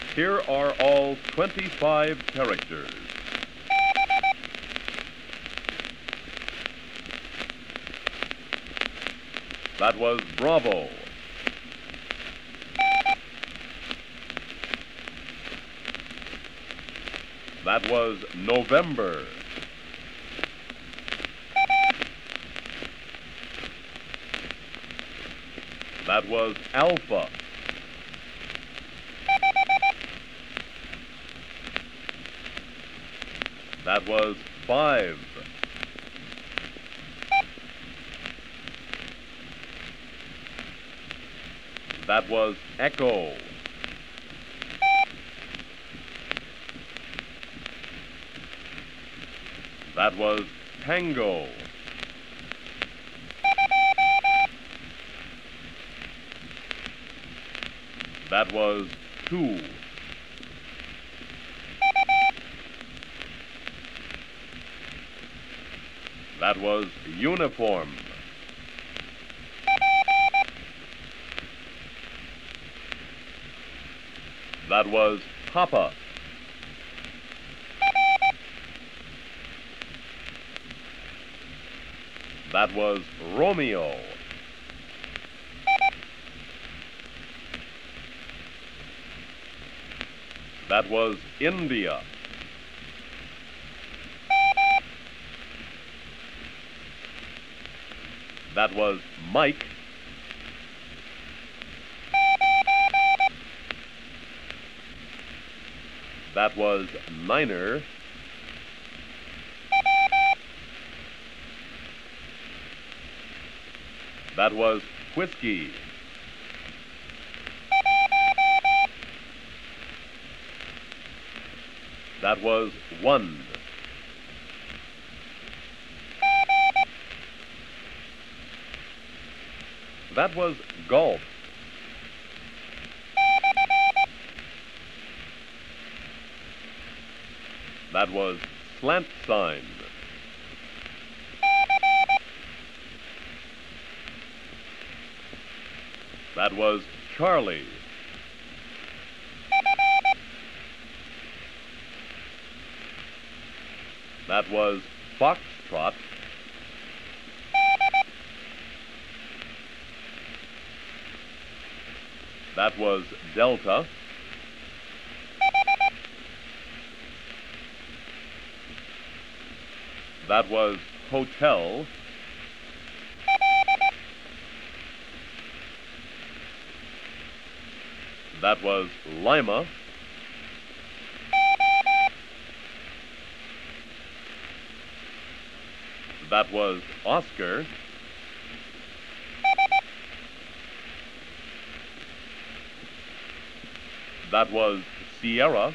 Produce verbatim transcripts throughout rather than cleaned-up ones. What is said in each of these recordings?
Here are all twenty-five characters. That was Bravo. That was November. That was Alpha. That was Five. That was Echo. That was Tango. That was Two. That was Uniform. That was Papa. That was Romeo. That was India. That was Mike. That was Niner. That was Whiskey. That was One. That was Golf. That was Slant Sign. That was Charlie. That was Foxtrot. That was Delta. That was Hotel. That was Lima. That was Oscar. That was Sierra.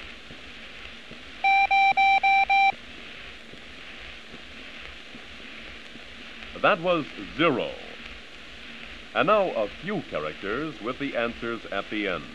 That was Zero. And now a few characters with the answers at the end.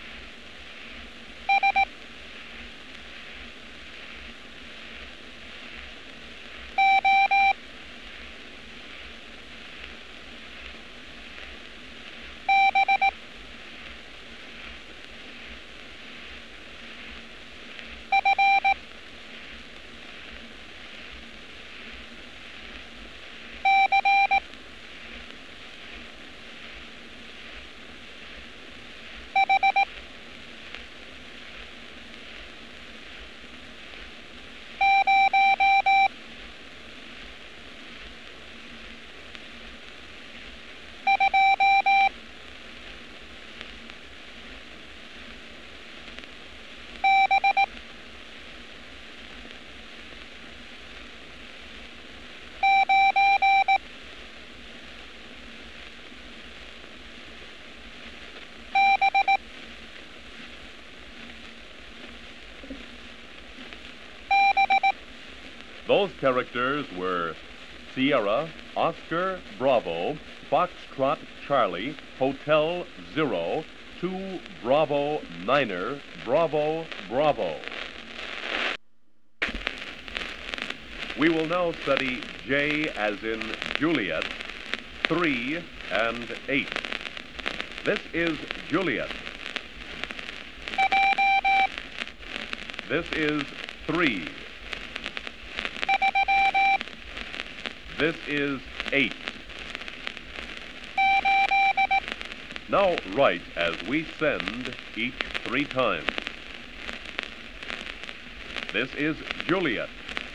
Those characters were Sierra, Oscar, Bravo, Foxtrot, Charlie, Hotel, Zero, Two, Bravo, Niner, Bravo, Bravo. We will now study J as in Juliet, three, and eight. This is Juliet. This is three. This is eight. Now write as we send each three times. This is Juliet.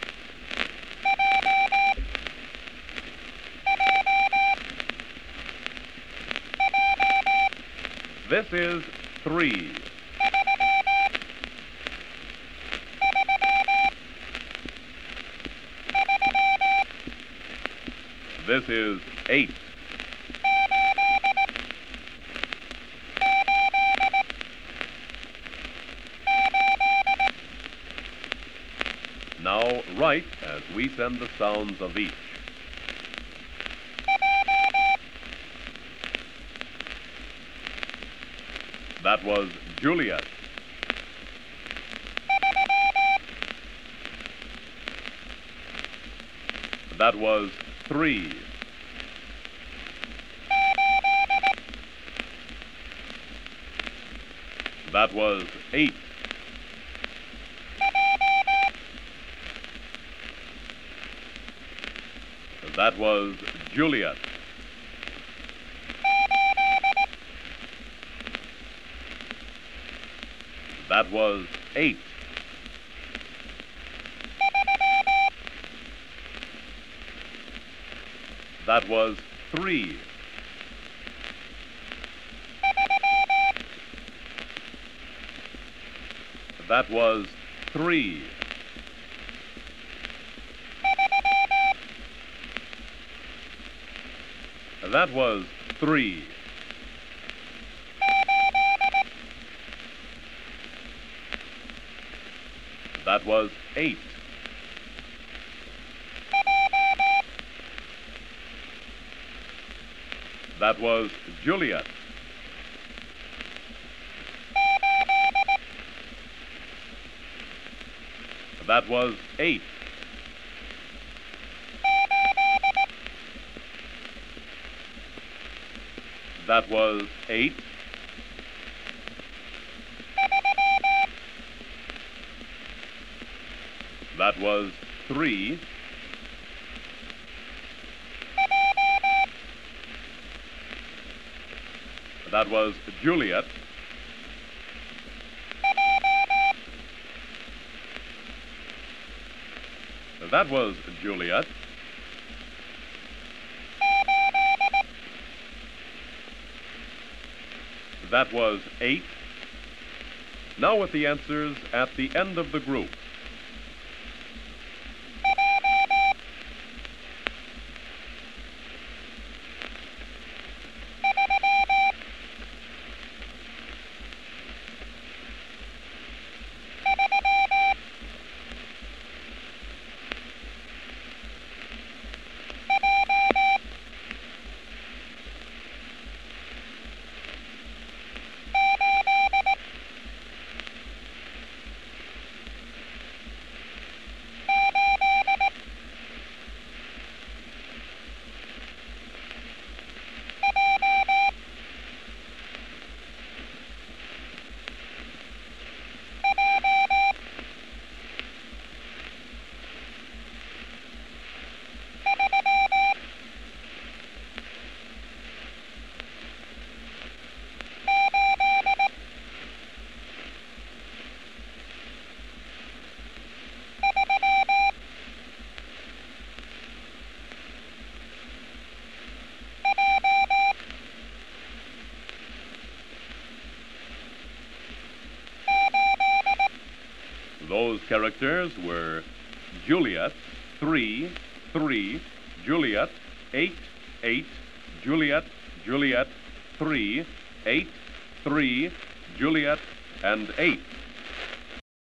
This is three. This is eight. Now write as we send the sounds of each. That was Juliet. That was three. That was eight. That was Juliet. That was eight. That was three. That was three. That was three. That was eight. That was Juliet. That was eight. That was eight. That was three. That was Juliet. That was Juliet. That was eight. Now with the answers at the end of the group. Those characters were Juliet, three, three, Juliet, eight, eight, Juliet, Juliet, three, eight, three, Juliet, and eight.